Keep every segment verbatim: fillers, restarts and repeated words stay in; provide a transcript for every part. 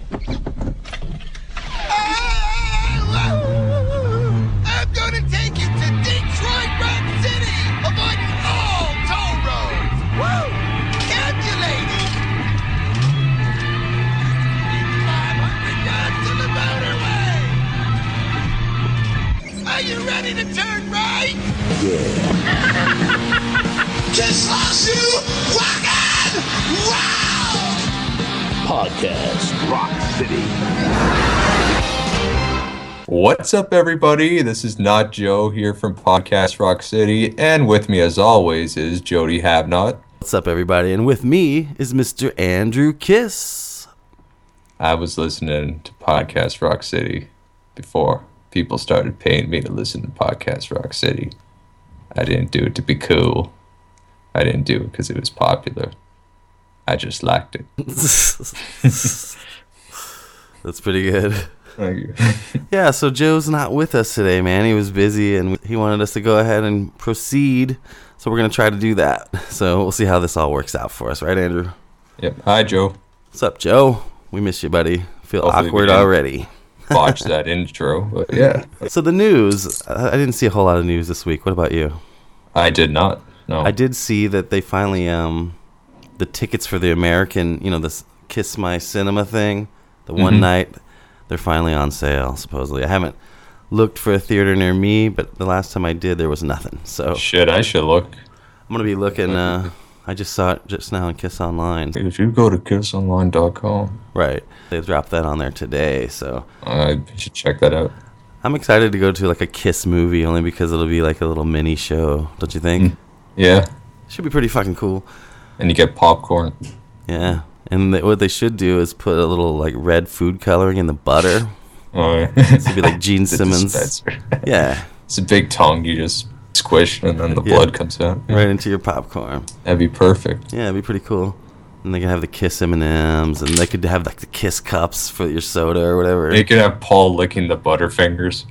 I'm gonna take you to Detroit Rock City, avoiding all toll roads. Woo! Calculating. five hundred yards to the motorway. Are you ready to turn right? Kiss loves you. Walking. Wow! Podcast Rock City. What's up, everybody? This is Not Joe here from Podcast Rock City, and with me, as always, is Jody Havnot. What's up, everybody? And with me is Mister Andrew Kiss. I was listening to Podcast Rock City before people started paying me to listen to Podcast Rock City. I didn't do it to be cool. I didn't do it because it was popular. I just liked it. That's pretty good. Thank you. Yeah, so Joe's not with us today, man. He was busy, and he wanted us to go ahead and proceed. So we're going to try to do that. So we'll see how this all works out for us. Right, Andrew? Yep. Hi, Joe. What's up, Joe? We miss you, buddy. Feel Hopefully awkward already. Watch that intro, but yeah. So the news, I I didn't see a whole lot of news this week. What about you? I did not. No. I did see that they finally, um, the tickets for the American, you know, this Kiss My Cinema thing, the one Mm-hmm. night, they're finally on sale, supposedly. I haven't looked for a theater near me, but the last time I did, there was nothing. So Shit, I should look. I'm going to be looking, uh, I just saw it just now on Kiss Online. If you go to kiss online dot com, Right. They dropped that on there today, so I should check that out. I'm excited to go to like a Kiss movie, only because it'll be like a little mini show, don't you think? Mm. Yeah. Should be pretty fucking cool. And you get popcorn. Yeah. And they, what they should do is put a little like red food coloring in the butter. Oh, yeah. It'd be like Gene The Simmons. dispenser. Yeah, It's a big tongue. You just squish and then the Yeah. blood comes out. right into your popcorn. That'd be perfect. Yeah, it'd be pretty cool. And they could have the Kiss M and M's, and they could have like the Kiss cups for your soda or whatever. You could have Paul licking the Butterfingers.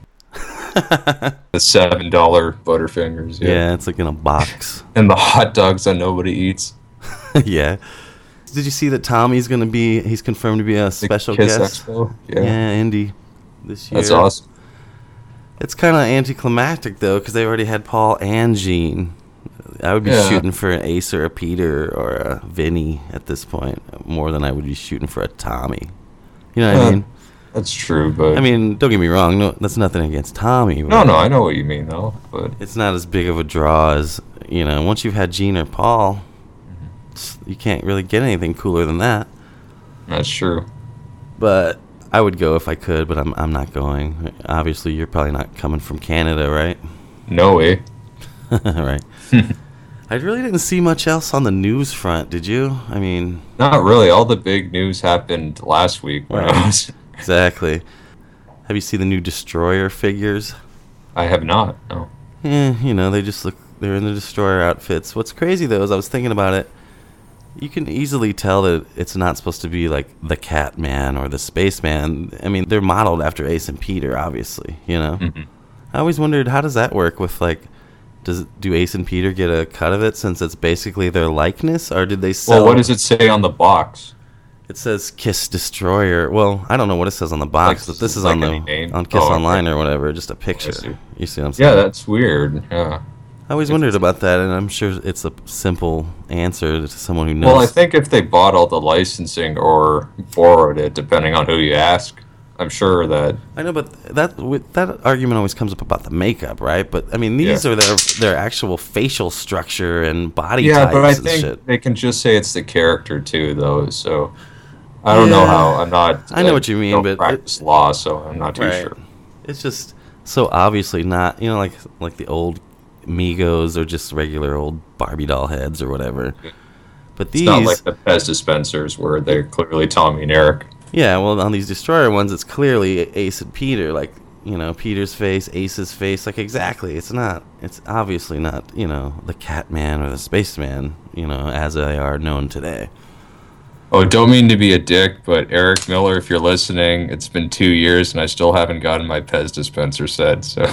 The seven dollar Butterfingers. Yeah. Yeah. It's like in a box. And the hot dogs that nobody eats. Yeah. Did you see that Tommy's gonna be? He's confirmed to be a The special Kiss guest. Expo. Yeah, Yeah. Indy this year. That's awesome. It's kind of anticlimactic though, because they already had Paul and Gene. I would be Yeah. shooting for an Ace or a Peter or a Vinny at this point, more than I would be shooting for a Tommy. You know what I Uh, mean? That's true, but I mean, don't get me wrong. No, that's nothing against Tommy. But no, no, I know what you mean though. But it's not as big of a draw as, you know. Once you've had Gene or Paul, it's- you can't really get anything cooler than that. that's true. But I would go if I could, but I'm I'm not going. Obviously, you're probably not coming from Canada, right? No way. Right. I really didn't see much else on the news front, did you? I mean, Not really. All the big news happened last week when I Right. was. exactly. Have you seen the new Destroyer figures? I have not. No. Eh, you know, they just look, they're in the Destroyer outfits. What's crazy, though, is I was thinking about it. You can easily tell that it's not supposed to be like the Catman or the Spaceman. I mean, they're modeled after Ace and Peter, obviously, you know? Mhm. I always wondered, how does that work with, like, does do Ace and Peter get a cut of it since it's basically their likeness, or did they sell? Well, what does it say on the box? It says Kiss Destroyer. Well, I don't know what it says on the box, Like, but this is like on any the name? on Kiss Oh, okay. Online or whatever, just a picture. see. You see what I'm saying? Yeah, that's weird. Yeah. I always wondered about that, and I'm sure it's a simple answer to someone who knows. Well, I think if they bought all the licensing or borrowed it, depending on who you ask, I'm sure that. I know, but that with, that argument always comes up about the makeup, right? But I mean, these Yeah. are their their actual facial structure and body Yeah, types but I and think shit. they can just say it's the character too, though. So I don't know Yeah. how. I'm not. I know what you mean, don't but it- practice law, so I'm not too Right. sure. It's just so obviously not, you know, like like the old Migos or just regular old Barbie doll heads or whatever. But It's these, not like the Pez dispensers where they're clearly Tommy and Eric. yeah, well, on these Destroyer ones, it's clearly Ace and Peter, like, you know, Peter's face, Ace's face, like, exactly. It's not, it's obviously not, you know, the Catman or the Spaceman, you know, as they are known today. Oh, don't mean to be a dick, but Eric Miller, if you're listening, it's been two years and I still haven't gotten my Pez dispenser set, so.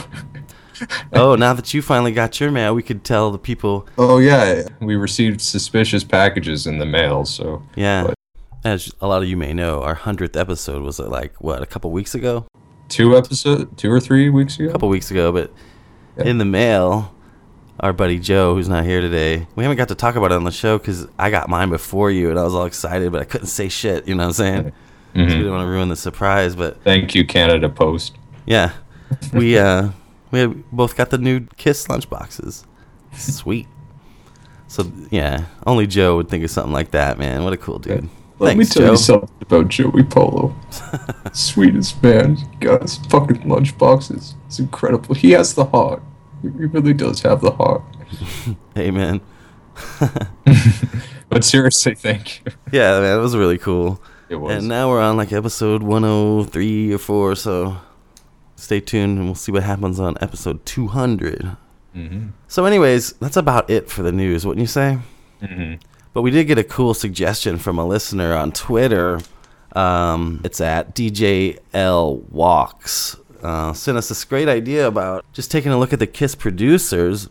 Oh, now that you finally got your mail, we could tell the people. Oh, yeah, we received suspicious packages in the mail, so. Yeah. But As a lot of you may know, our hundredth episode was uh, like, what, a couple weeks ago? Two episode, two or three weeks ago? A couple weeks ago, but Yeah. in the mail, our buddy Joe, who's not here today, we haven't got to talk about it on the show because I got mine before you, and I was all excited, but I couldn't say shit, you know what I'm saying? Mm-hmm. So we didn't want to ruin the surprise, but Thank you, Canada Post. yeah, we uh we had both got the new Kiss lunchboxes. Sweet. So yeah, only Joe would think of something like that, man. What a cool dude. Let Thanks, me tell Joe. you something about Joey Polo. Sweetest man. He got his fucking lunchboxes. It's incredible. He has the heart. He really does have the heart. Hey, man. But seriously, thank you. Yeah, man, it was really cool. It was. And now we're on like episode one oh three or four, so stay tuned and we'll see what happens on episode two hundred. Mm-hmm. So anyways, that's about it for the news, wouldn't you say? Mm-hmm. But we did get a cool suggestion from a listener on Twitter. Um, it's at D J L Walks. Uh, sent us this great idea about just taking a look at the Kiss producers,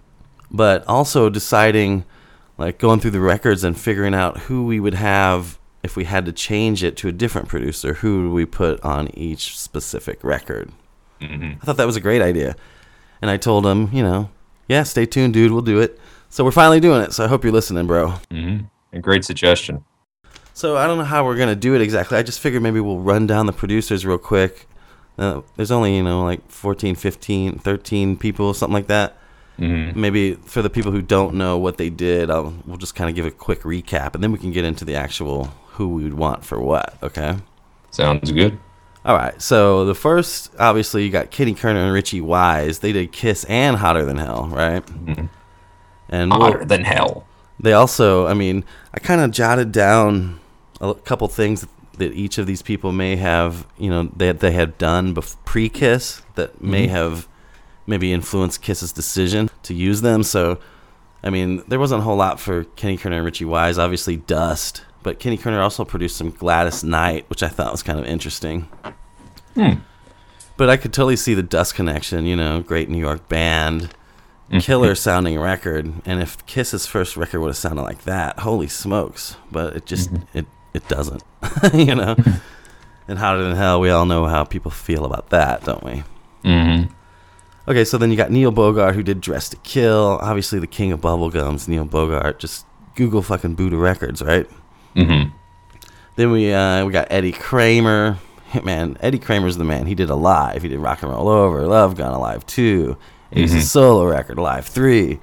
but also deciding, like going through the records and figuring out who we would have if we had to change it to a different producer. Who would we put on each specific record? Mm-hmm. I thought that was a great idea. And I told him, you know, yeah, stay tuned, dude. We'll do it. So we're finally doing it. So I hope you're listening, bro. Mm-hmm. A great suggestion. So I don't know how we're going to do it exactly. I just figured maybe we'll run down the producers real quick. Uh, there's only, you know, like fourteen, fifteen, thirteen people, something like that. Mm-hmm. Maybe for the people who don't know what they did, I'll, we'll just kind of give a quick recap, and then we can get into the actual who we would want for what, okay? Sounds good. All right, so the first, obviously, you got Kenny Kerner and Richie Wise. They did Kiss and Hotter Than Hell, right? Mm-hmm. And we'll- Hotter than hell. They also, I mean, I kind of jotted down a couple things that each of these people may have, you know, they they had done bef- pre-Kiss that may Mm-hmm. have maybe influenced Kiss's decision to use them. So, I mean, there wasn't a whole lot for Kenny Kerner and Richie Wise. Obviously, Dust, but Kenny Kerner also produced some Gladys Knight, which I thought was kind of interesting. Hmm. But I could totally see the Dust connection. You know, great New York band. Killer sounding record, and if Kiss's first record would have sounded like that, holy smokes! But it just Mm-hmm. it it doesn't, you know. And Hotter Than Hell, we all know how people feel about that, don't we? Mm-hmm. Okay, so then you got Neil Bogart, who did Dress to Kill, obviously the king of bubblegums. Neil Bogart, just Google fucking Buddha Records, right? Mm-hmm. Then we uh, we got Eddie Kramer. Man, Eddie Kramer's the man. He did Alive. He did Rock and Roll Over, Love Gun, Alive two. He's Mm-hmm. a solo record, Alive three.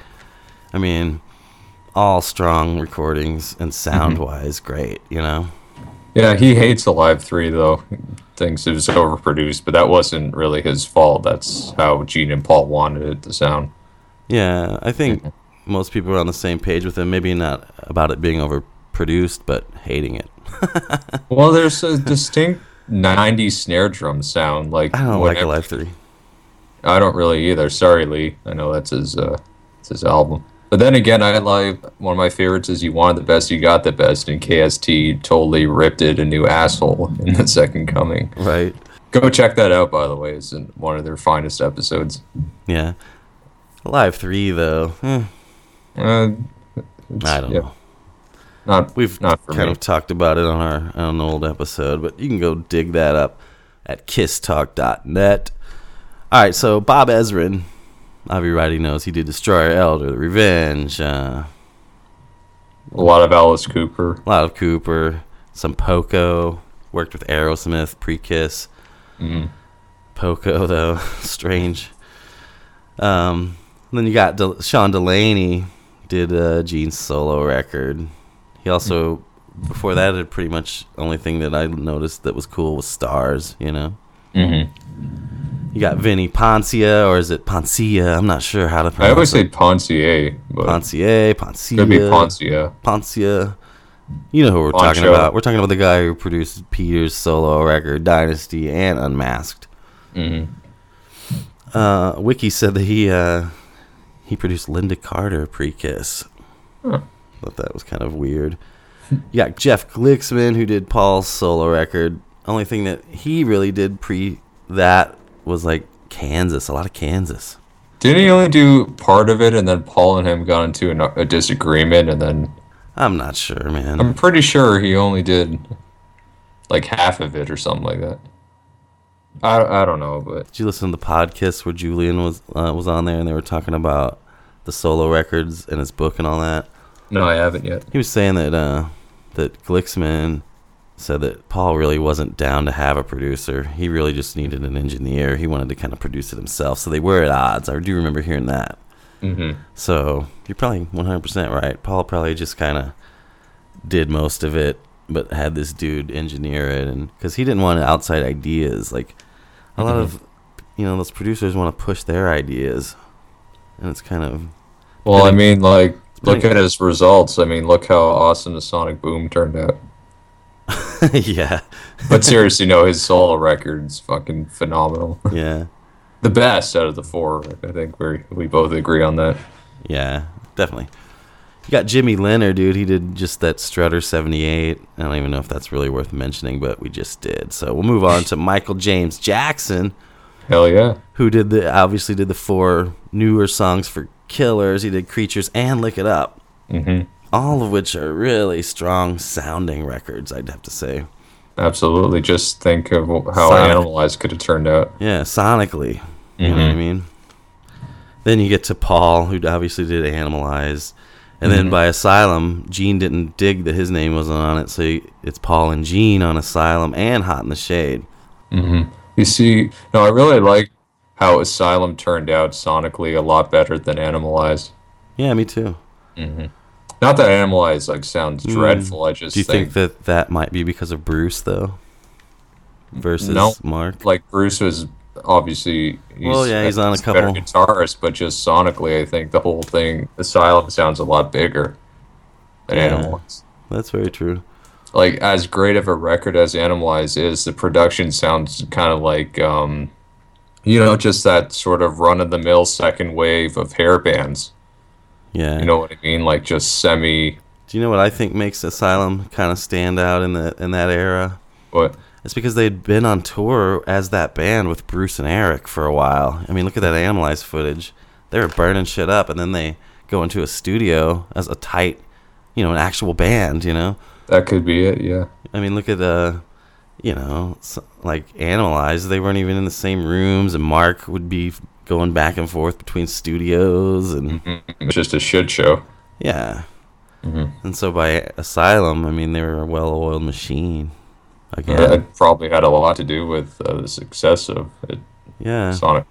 I mean, all strong recordings and sound-wise great, you know? Yeah, he hates Alive three, though. He thinks it was overproduced, but that wasn't really his fault. That's how Gene and Paul wanted it to sound. Yeah, I think most people are on the same page with him. Maybe not about it being overproduced, but hating it. Well, there's a distinct nineties snare drum sound. Like I don't like whenever- Alive three. I don't really either. Sorry, Lee. I know that's his uh, it's his album. But then again, I like one of my favorites is "You Wanted the Best, You Got the Best," and K S T totally ripped it a new asshole in the Second Coming. Right. Go check that out, by the way. It's in one of their finest episodes. Yeah. Alive three, though. Eh, Uh, it's- I don't yeah, know. Not We've not for kind me. of talked about it on our on an old episode, but you can go dig that up at kiss talk dot net. All right, so Bob Ezrin, everybody knows he did Destroyer Elder, Revenge, uh, A lot of Alice Cooper. a lot of Cooper, some Poco, worked with Aerosmith, pre-Kiss. Mm-hmm. Poco, though, strange. Um, then you got De- Sean Delaney, did uh, Gene's solo record. He also, before that, did pretty much the only thing that I noticed that was cool was Stars, you know? Mm-hmm. You got Vinny Poncia, or is it Poncia? I'm not sure how to pronounce I always it. say Pontier, but Poncia, Poncia. could be Poncia. Poncia. You know who we're talking Poncho. about. We're talking about the guy who produced Peter's solo record, Dynasty, and Unmasked. Mm-hmm. Uh, Wiki said that he uh, he produced Linda Carter pre-Kiss. Huh. Thought that was kind of weird. You got Jeff Glicksman, who did Paul's solo record. Only thing that he really did pre that was like Kansas, a lot of Kansas. Didn't he only do part of it, and then Paul and him got into a, a disagreement, and then I'm not sure, man. I'm pretty sure he only did like half of it or something like that. I, I don't know, but Did you listen to the podcast where Julian was uh, was on there and they were talking about the solo records and his book and all that? no, I haven't yet. He was saying that uh, that Glixman said that Paul really wasn't down to have a producer. He really just needed an engineer. He wanted to kind of produce it himself. So they were at odds. I do remember hearing that. Mm-hmm. So you're probably one hundred percent right. Paul probably just kind of did most of it, but had this dude engineer it, and because he didn't want outside ideas. Like a lot Mm-hmm. of, you know, those producers want to push their ideas, and it's kind of Well, I mean, like, look depending- at his results. I mean, look how awesome the Sonic Boom turned out. yeah, But seriously, no, his solo record's fucking phenomenal. yeah, The best out of the four. I think we we both agree on that. yeah, definitely. You got Jimmy Leonard, dude. He did just that Strutter seventy-eight. I don't even know if that's really worth mentioning, but we just did. So we'll move on to Michael James Jackson, Hell yeah. who did the obviously did the four newer songs for Killers. He did Creatures and Lick It Up, Mm-hmm. all of which are really strong sounding records, I'd have to say. Absolutely. Just think of how Sonic. Animalize could have turned out. Yeah, sonically. You know what I Mhm. mean? Then you get to Paul, who obviously did Animalize. And then Mhm. by Asylum, Gene didn't dig that his name wasn't on it, so he, it's Paul and Gene on Asylum and Hot in the Shade. Mm-hmm. You see, no, I really like how Asylum turned out sonically a lot better than Animalize. Yeah, me too. Mm-hmm. Not that Animalize like sounds Mm. dreadful. I just Do you think, think, that that might be because of Bruce, though? Versus No. Mark? like Bruce was obviously he's, Well, yeah, he's on a better couple- guitarist, but just sonically, I think the whole thing, Asylum sounds a lot bigger than Yeah. Animalize. That's very true. Like as great of a record as Animalize is, the production sounds kind of like, um, you know, just that sort of run-of-the-mill second wave of hair bands. Yeah. You know what I mean? Like just semi. Do you know what I think makes Asylum kind of stand out in the in that era? What? It's because they'd been on tour as that band with Bruce and Eric for a while. I mean, look at that Animalize footage. They were burning shit up, and then they go into a studio as a tight, you know, an actual band, you know? That could be it. Yeah. I mean, look at, uh, you know, s- like Animalize. They weren't even in the same rooms, and Mark would be going back and forth between studios, and It's just a shit show. yeah. Mm-hmm. And so by Asylum, I mean, they were a well-oiled machine. Again. That probably had a lot to do with uh, the success of it, Yeah. Sonic.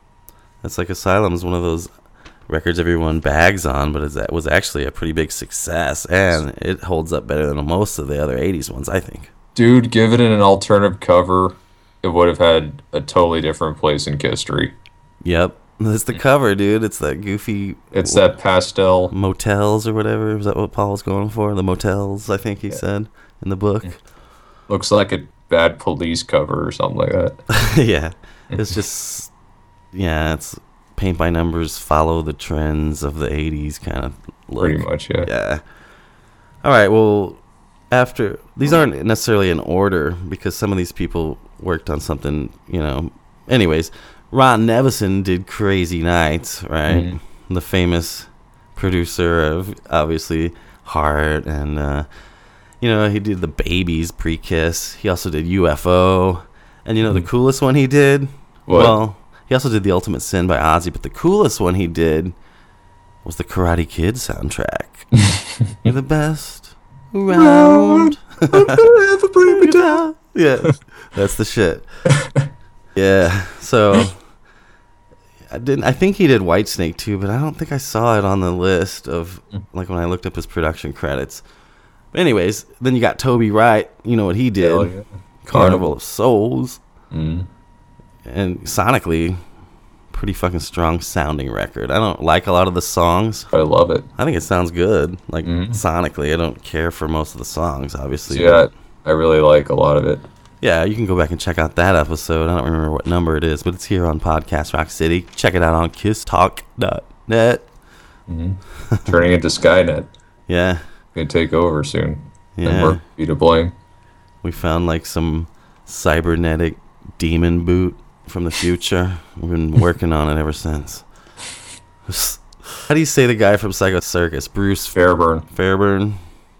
It's like Asylum is one of those records everyone bags on, but it was actually a pretty big success, and it holds up better than most of the other eighties ones, I think. Dude, give it an alternative cover, it would have had a totally different place in history. Yep. It's the cover, dude. It's that goofy It's that pastel. motels or whatever. Is that what Paul was going for? The motels, I think he said in the book. Looks like a bad Police cover or something like that. Yeah. It's just, yeah, it's paint by numbers, follow the trends of the eighties kind of look. Pretty much, yeah. Yeah. All right. Well, after these aren't necessarily in order because some of these people worked on something, you know. Anyways, Ron Nevison did Crazy Nights, right? Mhm. The famous producer of obviously Heart, and uh, you know, he did the Babies pre-Kiss. He also did U F O, and you know the coolest one he did. What? Well, he also did The Ultimate Sin by Ozzy, but the coolest one he did was the Karate Kid soundtrack. You're the best around. Yeah, that's the shit. Yeah, so I didn't. I think he did Whitesnake too, but I don't think I saw it on the list of like when I looked up his production credits. But anyways, then you got Toby Wright. You know what he did? Hell yeah. Carnival of Souls, Mm. and sonically, pretty fucking strong sounding record. I don't like a lot of the songs. I love it. I think it sounds good, like Mhm. sonically. I don't care for most of the songs, obviously. Yeah, but- I really like a lot of it. Yeah, you can go back and check out that episode. I don't remember what number it is, but it's here on Podcast Rock City. Check it out on kiss talk dot net. Turning into Skynet. Yeah, Gonna take over soon. And yeah. we're be to blame. We found like some cybernetic demon boot from the future. We've been working on it ever since. How do you say the guy from Psycho Circus? Bruce Fairburn. Fairburn?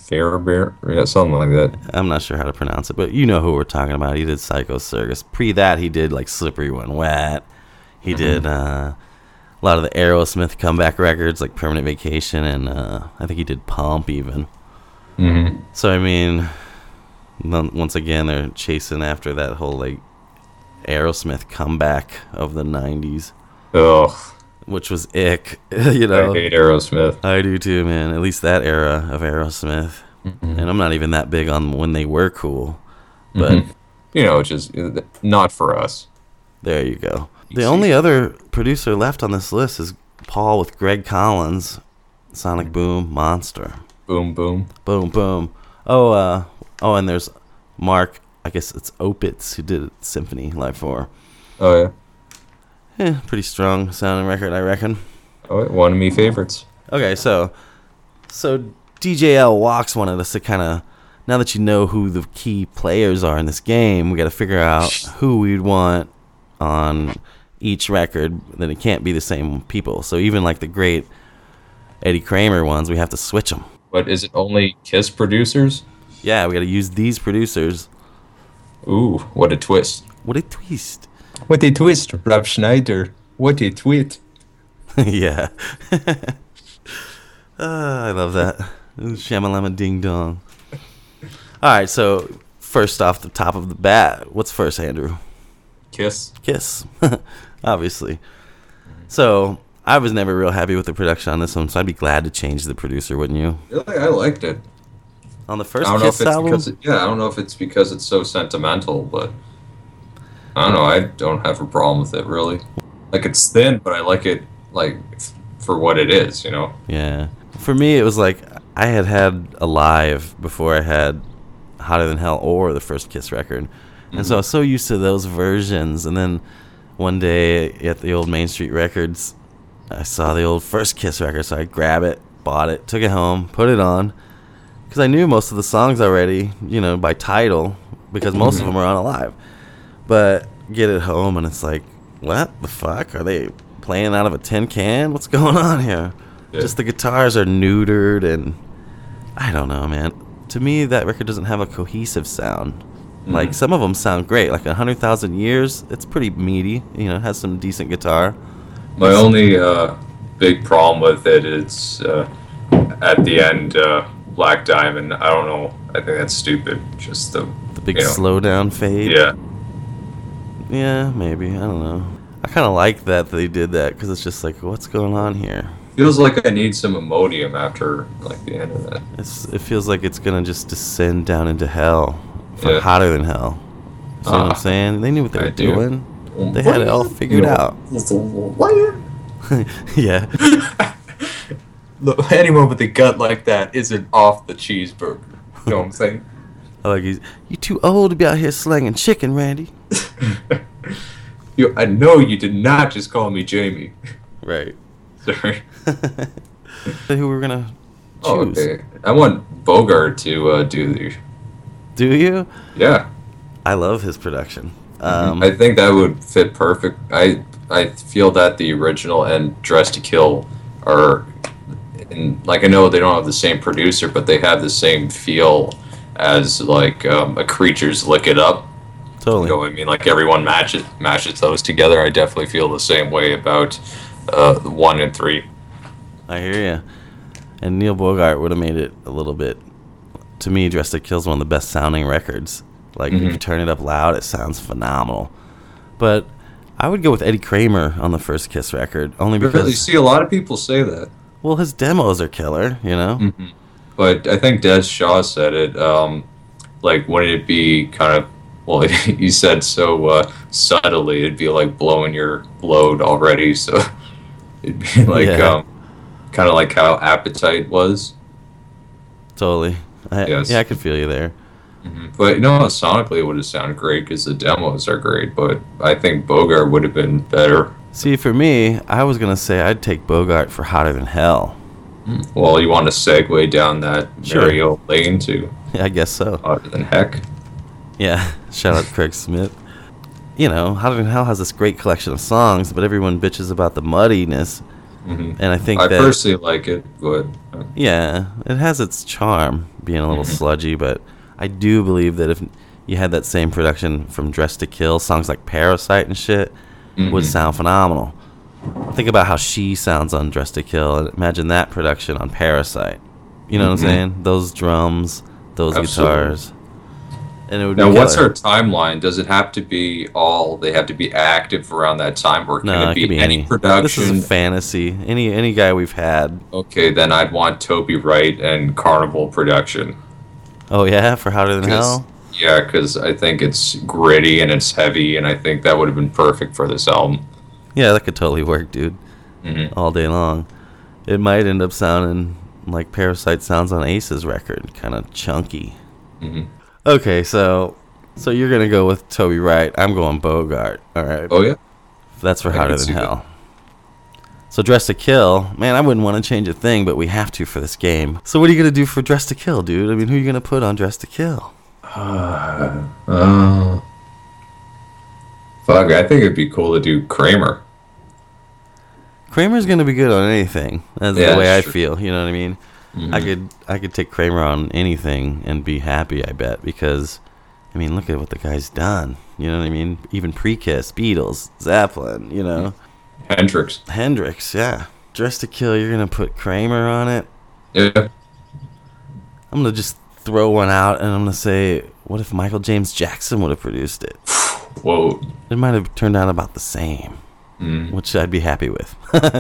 Fairbear, yeah, something like that. I'm not sure how to pronounce it, but you know who we're talking about. He did Psycho Circus. Pre that, he did like Slippery When Wet. He mm-hmm. did uh, a lot of the Aerosmith comeback records, like Permanent Vacation, and uh, I think he did Pump even. Mm-hmm. So I mean, once again, they're chasing after that whole like Aerosmith comeback of the nineties. Ugh. Which was ick, you know. I hate Aerosmith. I do too, man. At least that era of Aerosmith. Mm-hmm. And I'm not even that big on when they were cool. But, mm-hmm. you know, just not for us. There you go. You the see. Only other producer left on this list is Paul with Greg Collins, Sonic Boom, Monster. Boom, boom. Boom, boom. Oh, uh, oh, and there's Mark, I guess it's Opitz, who did Symphony Live four. Oh, yeah. Yeah, pretty strong sounding record, I reckon. Oh, one of me favorites. Okay, so so D J L Walks wanted us to kind of, now that you know who the key players are in this game, we got to figure out who we'd want on each record. Then it can't be the same people. So even like the great Eddie Kramer ones, we have to switch them. But is it only Kiss producers? Yeah, we got to use these producers. Ooh, what a twist. What a twist. What a twist, Rob Schneider. What a tweet. Yeah. uh, I love that. Shamalama ding dong. All right, so first off the top of the bat, what's first, Andrew? Kiss. Kiss. Obviously. So I was never real happy with the production on this one, so I'd be glad to change the producer, wouldn't you? Really? I liked it. On the first I don't know Kiss if it's album? because it, yeah, I don't know if it's because it's so sentimental, but I don't know. I don't have a problem with it, really. Like, it's thin, but I like it, like, f- for what it is, you know? Yeah. For me, it was like I had had Alive before I had Hotter Than Hell or the first Kiss record. And mm-hmm. so I was so used to those versions. And then one day at the old Main Street Records, I saw the old first Kiss record. So I grabbed it, bought it, took it home, put it on. Because I knew most of the songs already, you know, by title, because most mm-hmm. of them are on Alive. But get it home and it's like, what the fuck? Are they playing out of a tin can? What's going on here? Yeah. Just the guitars are neutered and I don't know, man. To me, that record doesn't have a cohesive sound. Mm-hmm. Like, some of them sound great. Like one hundred thousand Years, it's pretty meaty. You know, it has some decent guitar. My it's, only uh, big problem with it is uh, at the end, uh, Black Diamond. I don't know. I think that's stupid. Just the... The big you know, slow down fade? Yeah. Yeah, maybe. I don't know. I kind of like that they did that because it's just like, what's going on here? Feels like I need some Imodium after like the end of that. It's, it feels like it's going to just descend down into hell. For Yeah. Hotter Than Hell. See Uh, what I'm saying? They knew what they I were do. doing. They had it all figured out. Yeah. Look, anyone with a gut like that isn't off the cheeseburger. You know what I'm saying? I like he's, you too old to be out here slanging chicken, Randy. You, I know you did not just call me Jamie. Right. Sorry. Who we're gonna choose? Oh, okay. I want Bogart to uh, do the. Do you? Yeah. I love his production. Um, I think that would fit perfect. I I feel that the original and Dress to Kill are, in, like, I know they don't have the same producer, but they have the same feel as like um, a Creature's Lick It Up. Totally. You know what I mean? Like, everyone matches matches those together. I definitely feel the same way about uh, one and three. I hear you. And Neil Bogart would have made it a little bit. To me, Dress to Kill is one of the best sounding records. Like, Mm-hmm. if you turn it up loud, it sounds phenomenal. But I would go with Eddie Kramer on the first Kiss record, only because... You see, a lot of people say that. Well, his demos are killer, you know? Mm-hmm. But I think Des Shaw said it, um, like, wouldn't it be kind of, well, he said so uh, subtly, it'd be like blowing your load already, so it'd be like, Yeah. um, kind of like how Appetite was. Totally. I, Yes. Yeah, I could feel you there. Mm-hmm. But, you know, sonically it would have sounded great because the demos are great, but I think Bogart would have been better. See, for me, I was going to say I'd take Bogart for Hotter Than Hell. Well, you want to segue down that Sure. merry old lane to Yeah, I guess so. Hotter Than Heck. Yeah, shout out Craig Smith. You know, Hotter Than Hell has this great collection of songs, but everyone bitches about the muddiness. Mhm. And I think I that personally like it, but uh, yeah, it has its charm being a little sludgy, but I do believe that if you had that same production from Dress to Kill, songs like Parasite and shit would sound phenomenal. Think about how she sounds on Dress to Kill, and imagine that production on Parasite. You know what I'm saying? Those drums, those Absolutely. guitars. And it would now, be what's killer. our timeline? Does it have to be all? They have to be active around that time, or can No, it it be, could be any any. This production? is a fantasy. Any any guy we've had. Okay, then I'd want Toby Wright and Carnival production. Oh yeah, for Hotter Than 'Cause- Hell. Yeah, because I think it's gritty and it's heavy, and I think that would have been perfect for this album. Yeah, that could totally work, dude. Mm-hmm. All day long. It might end up sounding like Parasite sounds on Ace's record, kind of chunky. Mm-hmm. Okay, so so you're gonna go with Toby Wright. I'm going Bogart. All right, Oh yeah, that's for I Hotter can Than see that. Hell. So Dress to Kill, man, I wouldn't want to change a thing, but we have to for this game. So what are you gonna do for Dress to Kill, dude? I mean, who are you gonna put on Dress to Kill? Uh, fuck, I think it'd be cool to do Kramer. Kramer's gonna be good on anything. That's Yeah, the way I that's true. feel. You know what I mean? I could I could take Kramer on anything and be happy. I bet because, I mean, look at what the guy's done. You know what I mean? Even pre-Kiss, Beatles, Zeppelin. You know, Hendrix. Hendrix. Yeah, Dress to Kill. You're gonna put Kramer on it. Yeah. I'm gonna just throw one out and I'm gonna say, what if Michael James Jackson would have produced it? Whoa. It might have turned out about the same, Mm. which I'd be happy with.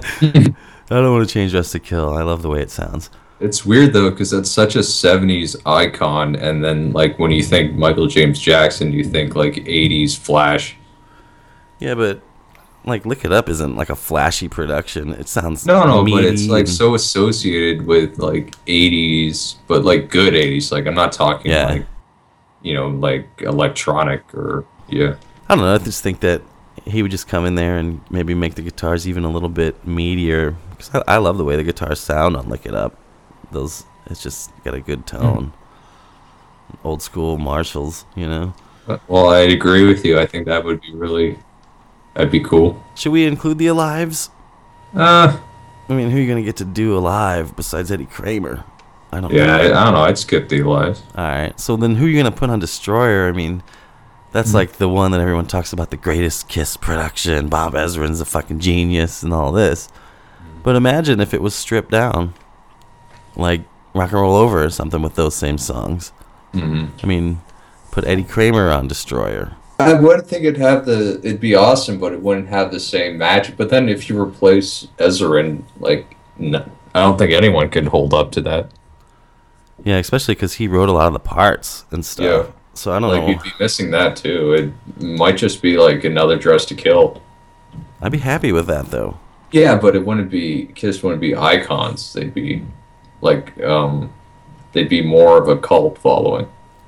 I don't want to change Dress to Kill. I love the way it sounds. It's weird though, because that's such a seventies icon, and then like when you think Michael James Jackson, you think like eighties Flash. Yeah, but like Lick It Up isn't like a flashy production. It sounds No, no, but it's meaty like and- so associated with like eighties, but like good eighties. Like I'm not talking Yeah. like, you know, like electronic or yeah. I don't know. I just think that he would just come in there and maybe make the guitars even a little bit meatier. Because I, I love the way the guitars sound on Lick It Up. Those, it's just got a good tone. Old school Marshalls, you know. Well, I agree with you. I think that would be really, that'd be cool. Should we include the Alives? Uh, I mean, who are you gonna get to do Alive besides Eddie Kramer? I don't yeah, know. I, I don't know. I'd skip the lives. All right. So then, who are you gonna put on Destroyer? I mean, that's like the one that everyone talks about, the greatest Kiss production. Bob Ezrin's a fucking genius and all this. But imagine if it was stripped down, like Rock and Roll Over or something with those same songs. Mm-hmm. I mean, put Eddie Kramer on Destroyer. I wouldn't think it'd have the. It'd be awesome, but it wouldn't have the same magic. But then if you replace Ezrin, like, no, I don't think anyone could hold up to that. Yeah, especially because he wrote a lot of the parts and stuff. Yeah. So I don't Like know. you'd be missing that too. It might just be like another Dress to Kill. I'd be happy with that though. Yeah, but it wouldn't be Kiss. Wouldn't be icons. They'd be like um, they'd be more of a cult following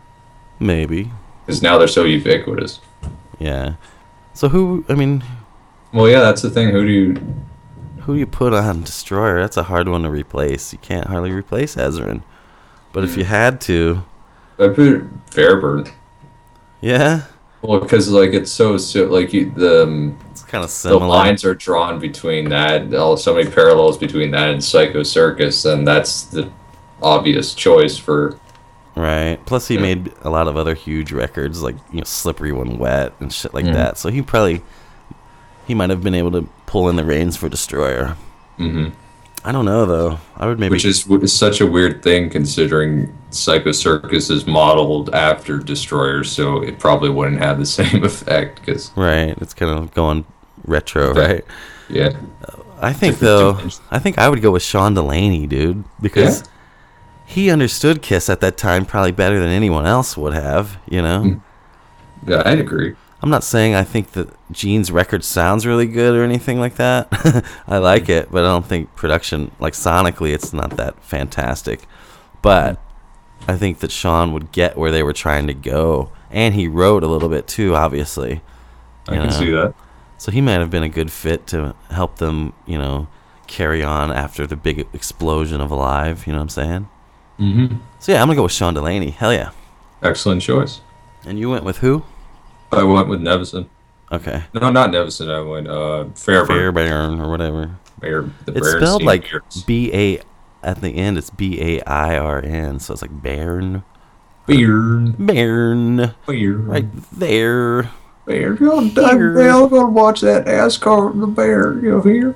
Maybe. because now they're so ubiquitous. Yeah. So who? I mean, Well, yeah, that's the thing. Who do you? who do you put on Destroyer? That's a hard one to replace. You can't hardly replace Ezrin. But if you had to, I put Fairburn. yeah, Well, because like it's so so like you, the um, it's kind of the similar. lines are drawn between that. Oh, so many parallels between that and Psycho Circus, and that's the obvious choice for. Right. Plus, he Yeah. made a lot of other huge records, like, you know, Slippery When Wet and shit like Mhm. that. So he probably, he might have been able to pull in the reins for Destroyer. Mm-hmm. I don't know, though. I would maybe... Which is, is such a weird thing considering Psycho Circus is modeled after Destroyer, so it probably wouldn't have the same effect. Because Right. It's kind of going retro, Okay. right? yeah, I think, Different though, dimensions. I think I would go with Sean Delaney, dude. Because Yeah. he understood Kiss at that time probably better than anyone else would have, you know? Mm. yeah, I'd agree. I'm not saying I think that Gene's record sounds really good or anything like that. I like it, but I don't think production, like sonically, it's not that fantastic. But I think that Sean would get where they were trying to go. And he wrote a little bit too, obviously. I You can know? see that. So he might have been a good fit to help them, you know, carry on after the big explosion of Alive. You know what I'm saying? Mm-hmm. So yeah, I'm going to go with Sean Delaney. Hell yeah. Excellent choice. And you went with who? I went with Nevison. Okay. No, not Nevison. I went uh, Fairburn. Fairbairn or whatever. Bear, the It's spelled Bernstein like Bears. B A at the end. It's B A I R N, so it's like Bairn. Beard. Bairn. Beard. Right there. Bear. You're Beard. gonna watch that NASCAR and the bear. You hear?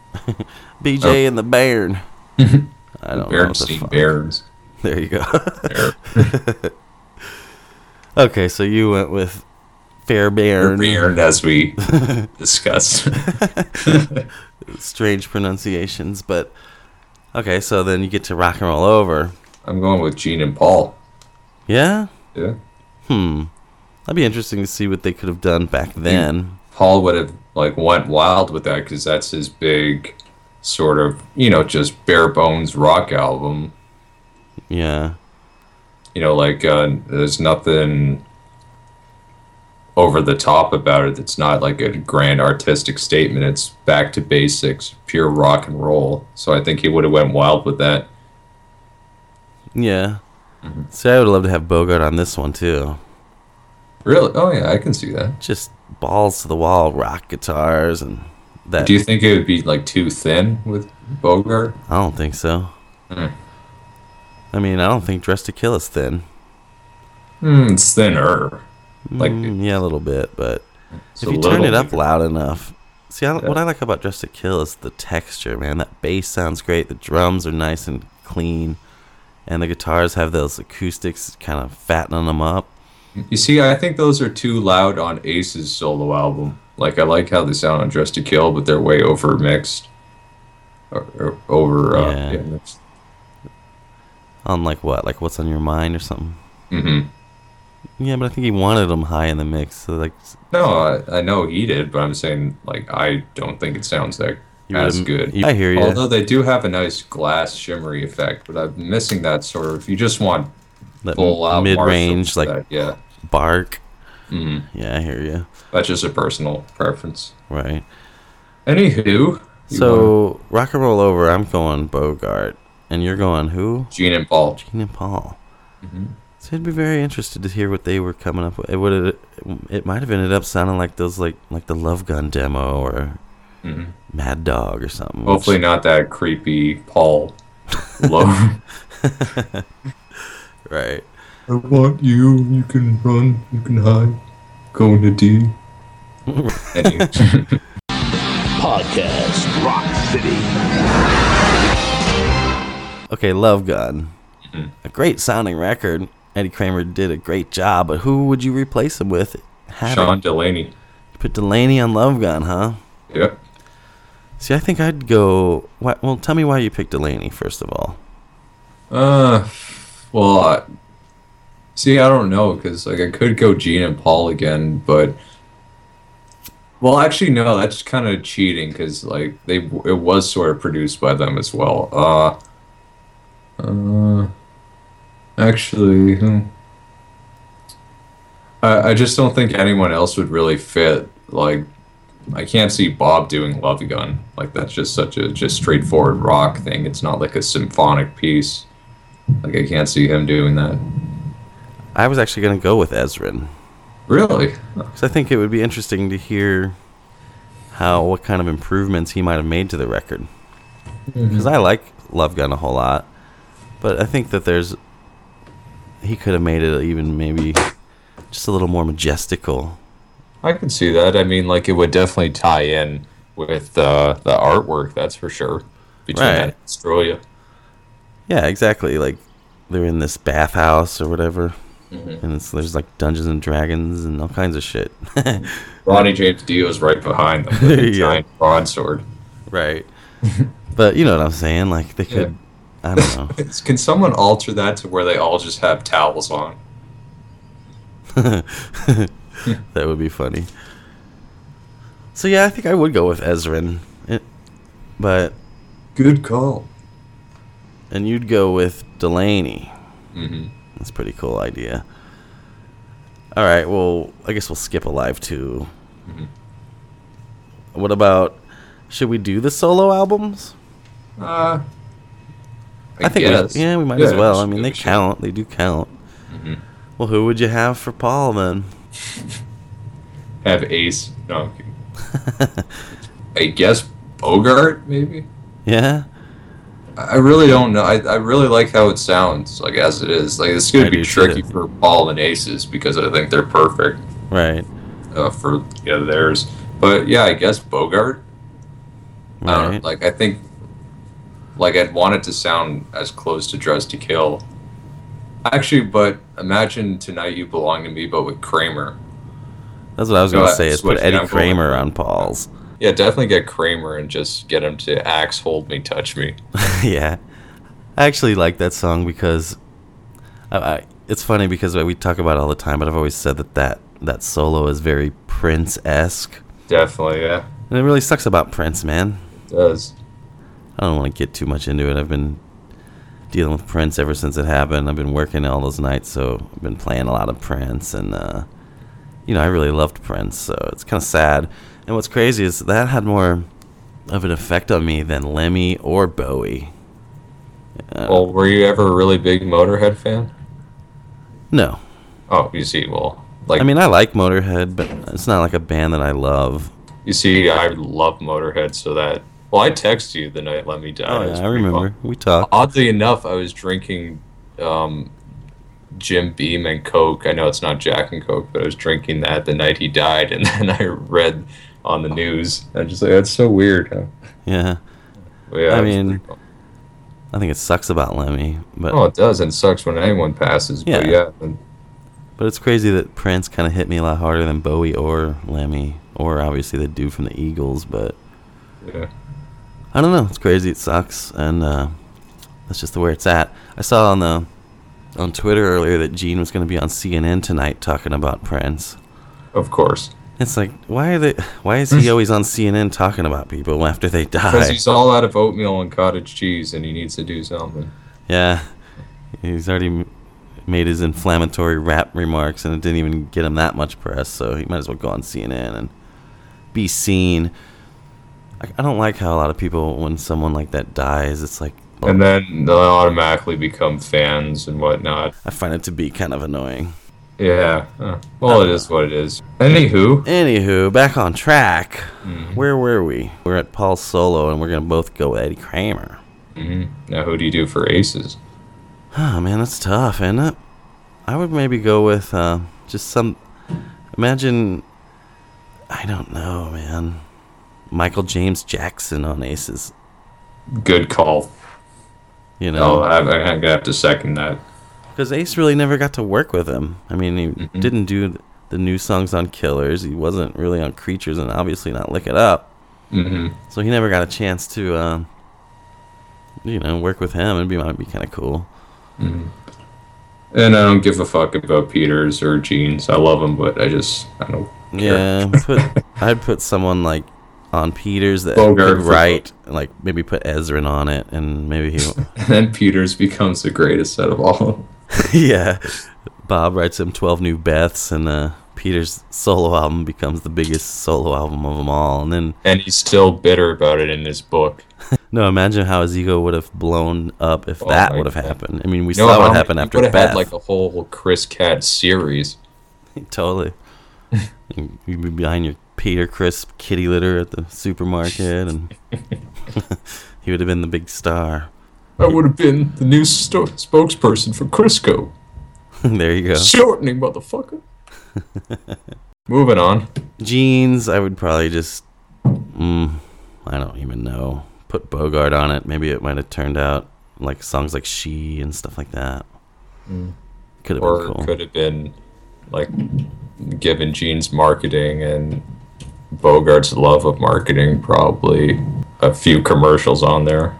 B J and the Bairn. I don't know. what the Bernstein fuck. Bears. There you go. Bear. Okay, so you went with Fairbairn. Beard, as we discussed. Strange pronunciations, but okay, so then you get to Rock and Roll Over. I'm going with Gene and Paul. Yeah? Yeah. Hmm. That'd be interesting to see what they could have done back then. Paul would have like went wild with that because that's his big sort of, you know, just bare bones rock album. Yeah. You know, like uh, there's nothing over the top about it. It's not like a grand artistic statement. It's back to basics, pure rock and roll. So I think he would have went wild with that. Yeah. See, I would love to have Bogart on this one too. Really? Oh yeah, I can see that. Just balls to the wall, rock guitars, and that. Do you think it would be like too thin with Bogart? I don't think so. Hmm. I mean, I don't think Dressed to Kill is thin. Mm, it's thinner. Like Mm, yeah, a little bit, but it's if a you turn it little up loud enough. See, I, Yeah. what I like about Dressed to Kill is the texture, man. That bass sounds great. The drums are nice and clean. And the guitars have those acoustics kind of fattening them up. You see, I think those are too loud on Ace's solo album. Like, I like how they sound on Dressed to Kill, but they're way over mixed. Or, or over, uh, Yeah. yeah, mixed. On like what? Like What's on Your Mind or something? Mm-hmm. Yeah, but I think he wanted them high in the mix. So like, No, I, I know he did, but I'm saying, like, I don't think it sounds that you as would've- good. you- I hear you. Although they do have a nice glass shimmery effect, but I'm missing that sort of, if you just want that full out mid-range, Marshall, like that, yeah. bark. hmm Yeah, I hear you. That's just a personal preference. Right. Anywho, you want So Rock and Roll Over, I'm going Bogart, and you're going who? Gene and Paul. Gene and Paul. Mm-hmm. So I'd be very interested to hear what they were coming up with. It would it might have ended up sounding like those like like the Love Gun demo or Mhm. Mad Dog or something. which- Hopefully not that creepy Paul low. Right. I want you. You can run. You can hide. Going to D. Anyway. Podcast Rock City. Okay, Love Gun. Mhm. A great sounding record. Eddie Kramer did a great job, but who would you replace him with? Have Sean it. Delaney. You put Delaney on Love Gun, huh? Yep. See, I think I'd go. Why, well, tell me why you picked Delaney first of all. Uh, well, I, see, I don't know, because, like, I could go Gene and Paul again, but... Well, actually, no, that's kind of cheating, because, like, they it was sort of produced by them as well. Uh... Uh... Actually... Hmm. I, I just don't think anyone else would really fit, like... I can't see Bob doing Love Gun. Like, that's just such a just straightforward rock thing. It's not like a symphonic piece. Like, I can't see him doing that. I was actually going to go with Ezrin. Really? Because I think it would be interesting to hear how what kind of improvements he might have made to the record. Because I like Love Gun a whole lot, but I think that there's he could have made it even maybe just a little more majestical. I could see that. I mean, like, it would definitely tie in with uh, the artwork, that's for sure. Between Right. that and Australia. Yeah, exactly. Like they're in this bathhouse or whatever, Mhm. and it's, there's like Dungeons and Dragons and all kinds of shit. Ronnie James Dio's right behind them with a Yeah. giant broadsword. Right. But you know what I'm saying? Like they could. I don't know. It's, can someone alter that to where they all just have towels on? That would be funny. So yeah, I think I would go with Ezrin, it, but Good call. and you'd go with Delaney. Mm-hmm. That's a pretty cool idea. All right, well, I guess we'll skip Alive too. Mhm. What about? Should we do the solo albums? Uh, I, I think guess. we, yeah, we might Yeah, as well. we I should- mean, they we should. count. They do count. Mhm. Well, who would you have for Paul then? Have Ace. No, I'm kidding. I guess Bogart, maybe? Yeah? I really don't know. I, I really like how it sounds, like, as it is. Like, it's going I to be do tricky too. for Paul and Aces because I think they're perfect Right. uh, for yeah, theirs. But, yeah, I guess Bogart. I don't know. Right. Like, I think, like, I'd want it to sound as close to Dress to Kill. Actually, but imagine Tonight You Belong to Me, but with Kramer. That's what I was Go going to ahead, say, is switch put it. Eddie I'm going Kramer with- on Paul's. Yeah, definitely get Kramer and just get him to axe, hold me, touch me. Yeah. I actually like that song because I, I, it's funny because we talk about it all the time, but I've always said that that, that solo is very Prince-esque. Definitely, yeah. And it really sucks about Prince, man. It does. I don't want to get too much into it. I've been dealing with Prince ever since it happened. I've been working all those nights, so I've been playing a lot of Prince. And, uh, you know, I really loved Prince, so it's kind of sad. And what's crazy is that had more of an effect on me than Lemmy or Bowie. Uh, Well, were you ever a really big Motorhead fan? no. Oh, you see, well, like, I mean, I like Motorhead, but it's not like a band that I love. you see, I love Motorhead, so that, well, I texted you the night Let Me Die. Oh, It was yeah, I pretty remember. fun. We talked. Oddly enough, I was drinking um, Jim Beam and Coke. I know it's not Jack and Coke, but I was drinking that the night he died, and then I read on the news. I just like, that's so weird. Huh? Yeah. But yeah, I it was mean, pretty fun. I think it sucks about Lemmy, but Oh, it does, and it sucks when anyone passes. But Yeah. yeah, and but it's crazy that Prince kind of hit me a lot harder than Bowie or Lemmy, or obviously the dude from the Eagles, but yeah. I don't know. It's crazy. It sucks, and uh, that's just the where it's at. I saw on the on Twitter earlier that Gene was going to be on C N N tonight talking about Prince. Of course. It's like, why are they? Why is he always on C N N talking about people after they Because die? he's all out of oatmeal and cottage cheese, and he needs to do something. Yeah, he's already m- made his inflammatory rap remarks, and it didn't even get him that much press. So he might as well go on C N N and be seen. I, I don't like how a lot of people, when someone like that dies, it's like, And then they'll automatically become fans and whatnot. I find it to be kind of annoying. Yeah. uh, Well, it is what it is. Anywho, Anywho, back on track. Mhm. Where were we? We're at Paul's solo, and we're gonna both go with Eddie Kramer. hmm now who do you do for aces? Oh man, that's tough, isn't it? I would maybe go with uh, just some. Imagine, I don't know, man. Michael James Jackson on Aces. Good call. You No, know, I'm, I'm gonna have to second that. because Ace really never got to work with him. I mean, he Mhm. didn't do the new songs on Killers. He wasn't really on Creatures, and obviously not Lick It Up. hmm So he never got a chance to, um, you know, work with him. It'd be might be kind of cool. hmm And I don't give a fuck about Peters or Jeans. I love them, but I just I don't. Yeah, put I'd put someone like on Peters that Bogart could for- write, like maybe put Ezrin on it, and maybe he, And then Peters becomes the greatest out of all. yeah, Bob writes him twelve New Beths, and uh, Peters' solo album becomes the biggest solo album of them all. And then, And he's still bitter about it in his book. no, imagine how his ego would have blown up if Oh that my would have God. happened. I mean, we You know saw how what many- happened he after would've Beth. had like a whole Chris Cat series. Totally. You'd be behind your Peter Crisp kitty litter at the supermarket, and he would have been the big star. I would have been the new sto- spokesperson for Crisco. There you go. Shortening, motherfucker. Moving on. Jeans, I would probably just, mm, I don't even know. Put Bogart on it. Maybe it might have turned out like songs like She and stuff like that. Mm. Could have Or been cool. could have been like given Gene's marketing and Bogart's love of marketing, probably a few commercials on there.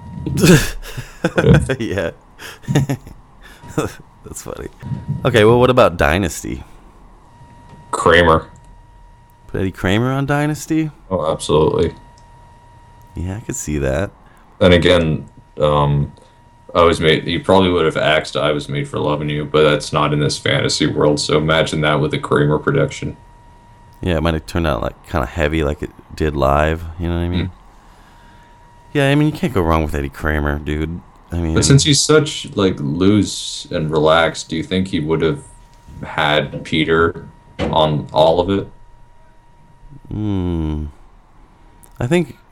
Yeah. That's funny. Okay, well, what about Dynasty? Kramer. Put Eddie Kramer on Dynasty? Oh, absolutely. Yeah, I could see that. Then again, um, I was made. You probably would have asked. I was made for loving you, but that's not in this fantasy world. So imagine that with a Kramer production. Yeah, it might have turned out like kind of heavy like it did live. You know what I mean? Yeah, I mean, you can't go wrong with Eddie Kramer, dude. I mean, But since he's such like loose and relaxed, do you think he would have had Peter on all of it? Hmm. I think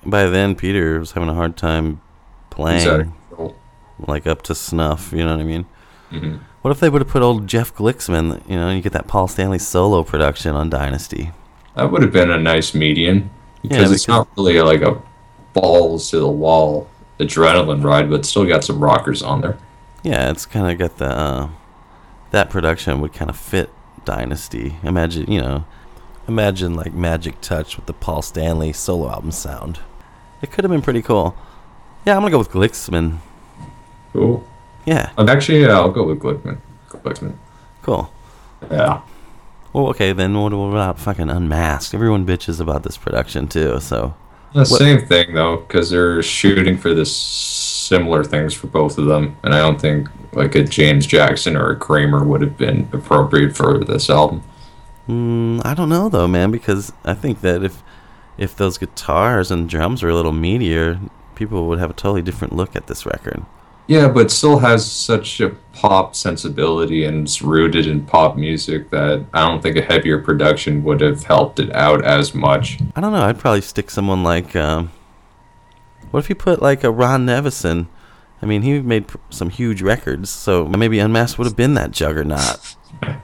by then Peter was having a hard time playing, He's out of control. like up to snuff. You know what I mean? Mhm. What if they would have put old Jeff Glicksman? You know, you get that Paul Stanley solo production on Dynasty. That would have been a nice median. Because Yeah, it's not really like a balls to the wall adrenaline ride, but still got some rockers on there. Yeah, it's kind of got the uh, that production would kind of fit Dynasty. Imagine, you know, imagine like Magic Touch with the Paul Stanley solo album sound. It could have been pretty cool. Yeah, I'm gonna go with Glicksman. Cool. Yeah, I'm actually, yeah, I'll go with Glickman. Glickman. cool. Yeah. Well, okay, then what about fucking Unmasked? Everyone bitches about this production too, so. The same thing though, because they're shooting for this similar things for both of them, and I don't think like a James Jackson or a Kramer would have been appropriate for this album. Mm, I don't know though, man, because I think that if if those guitars and drums were a little meatier, people would have a totally different look at this record. Yeah, but still has such a pop sensibility and it's rooted in pop music that I don't think a heavier production would have helped it out as much. I don't know. I'd probably stick someone like. Um, what if you put like a Ron Nevison? I mean, he made pr- some huge records, so maybe Unmasked would have been that juggernaut.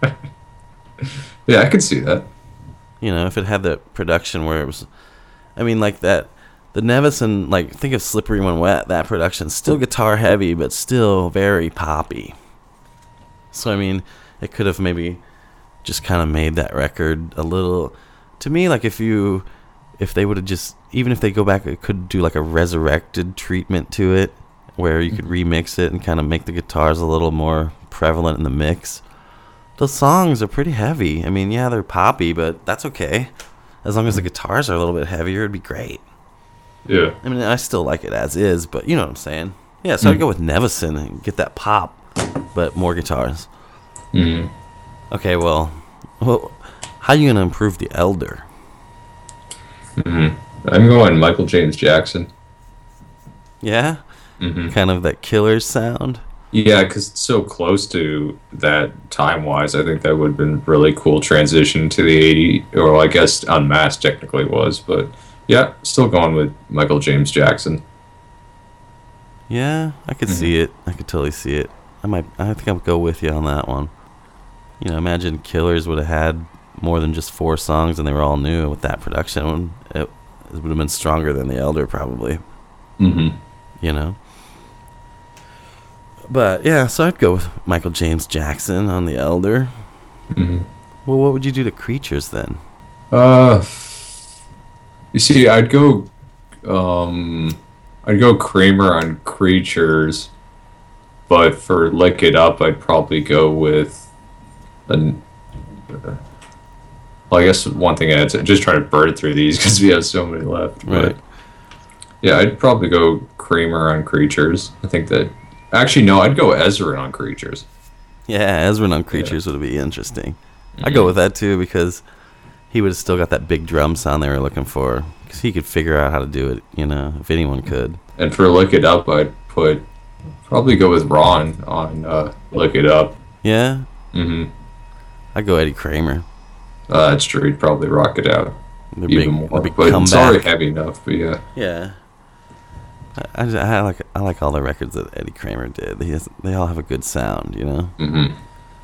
Yeah, I could see that. You know, if it had the production where it was. I mean, like that. The Nevison, like, think of Slippery When Wet, that production. Still guitar heavy, but still very poppy. So, I mean, it could have maybe just kind of made that record a little. To me, like, if you. If they would have just. Even if they go back, it could do like a resurrected treatment to it, where you could remix it and kind of make the guitars a little more prevalent in the mix. Those songs are pretty heavy. I mean, yeah, they're poppy, but that's okay. As long as the guitars are a little bit heavier, it'd be great. Yeah. I mean, I still like it as is, but you know what I'm saying. Yeah, so I'd go with Nevison and get that pop, but more guitars. Mm. Okay, well, well how are you going to improve the Elder? Mm. I'm going Michael James Jackson. Yeah? Mm-hmm. Kind of that Killers sound? Yeah, because it's so close to that time-wise. I think that would have been really cool transition to the eighties, or I guess Unmasked technically was, but yeah, still going with Michael James Jackson. Yeah, I could Mm-hmm. see it. I could totally see it. I might. I think I'll go with you on that one. You know, imagine Killers would have had more than just four songs and they were all new with that production. It, it would have been stronger than the Elder, probably. Mm-hmm. You know. But yeah, so I'd go with Michael James Jackson on the Elder. Mm-hmm. Well, what would you do to Creatures then? Uh, you see, I'd go, um, I'd go Kramer on Creatures, but for Lick It Up, I'd probably go with an. Uh, well, I guess one thing I'd say, just try to burn through these because we have so many left. Right. But yeah, I'd probably go Kramer on Creatures. I think that. Actually, no, I'd go Ezra on Creatures. Yeah, Ezra on Creatures would be interesting. I'd go with that too because he would have still got that big drum sound they were looking for. Because he could figure out how to do it, you know, if anyone could. And for Lick It Up, I'd put probably go with Ron on uh, Lick It Up. Yeah? Mm-hmm. I'd go Eddie Kramer. Uh, that's true. He'd probably rock it out The even big, more. the big But it's comeback. already heavy enough. But yeah. Yeah. I, I, I like I like all the records that Eddie Kramer did. He has, they all have a good sound, you know. Mm-hmm.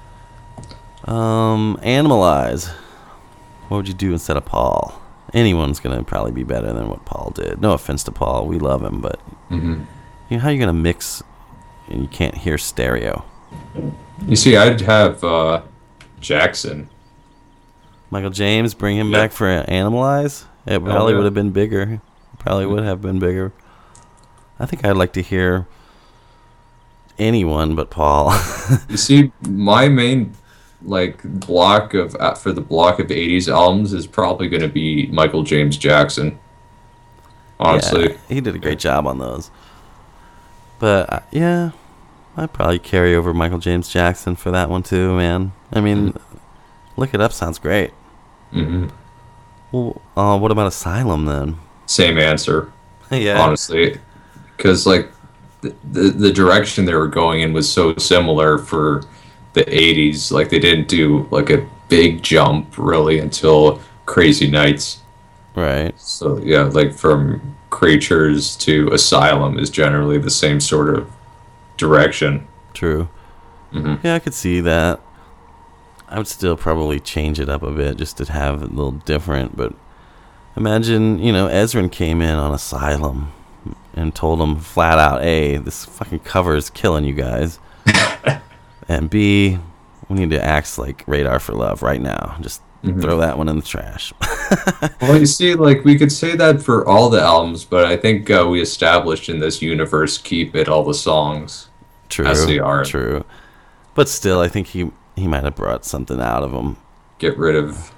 Um, Animalize. What would you do instead of Paul? Anyone's gonna probably be better than what Paul did. No offense to Paul, we love him, but Mm-hmm. you know how you gonna mix and you can't hear stereo? You see, I'd have uh, Jackson. Michael James, bring him Yeah. back for Animalize. It probably yeah. would have been bigger. Probably would have been bigger. I think I'd like to hear anyone but Paul. You see, my main like block of uh, for the block of eighties albums is probably going to be Michael James Jackson. Honestly, Yeah, he did a great job on those. But uh, yeah, I'd probably carry over Michael James Jackson for that one too, man. I mean, Look It Up sounds great. mm-hmm. Well, uh, what about Asylum then? Same answer. Yeah, Honestly, because like the, the the direction they were going in was so similar for the eighties. Like they didn't do like a big jump really until Crazy Nights. right. So yeah, like from Creatures to Asylum is generally the same sort of direction. True. Mm-hmm. Yeah, I could see that. I would still probably change it up a bit just to have it a little different. But imagine, you know, Ezrin came in on Asylum and told him flat out, A, this fucking cover is killing you guys. And B, we need to act like Radar for Love right now. Just mm-hmm. throw that one in the trash. Well, you see, like, we could say that for all the albums, but I think uh, we established in this universe, keep it all the songs true, as they are. True. But still, I think he, he might have brought something out of them. Get rid of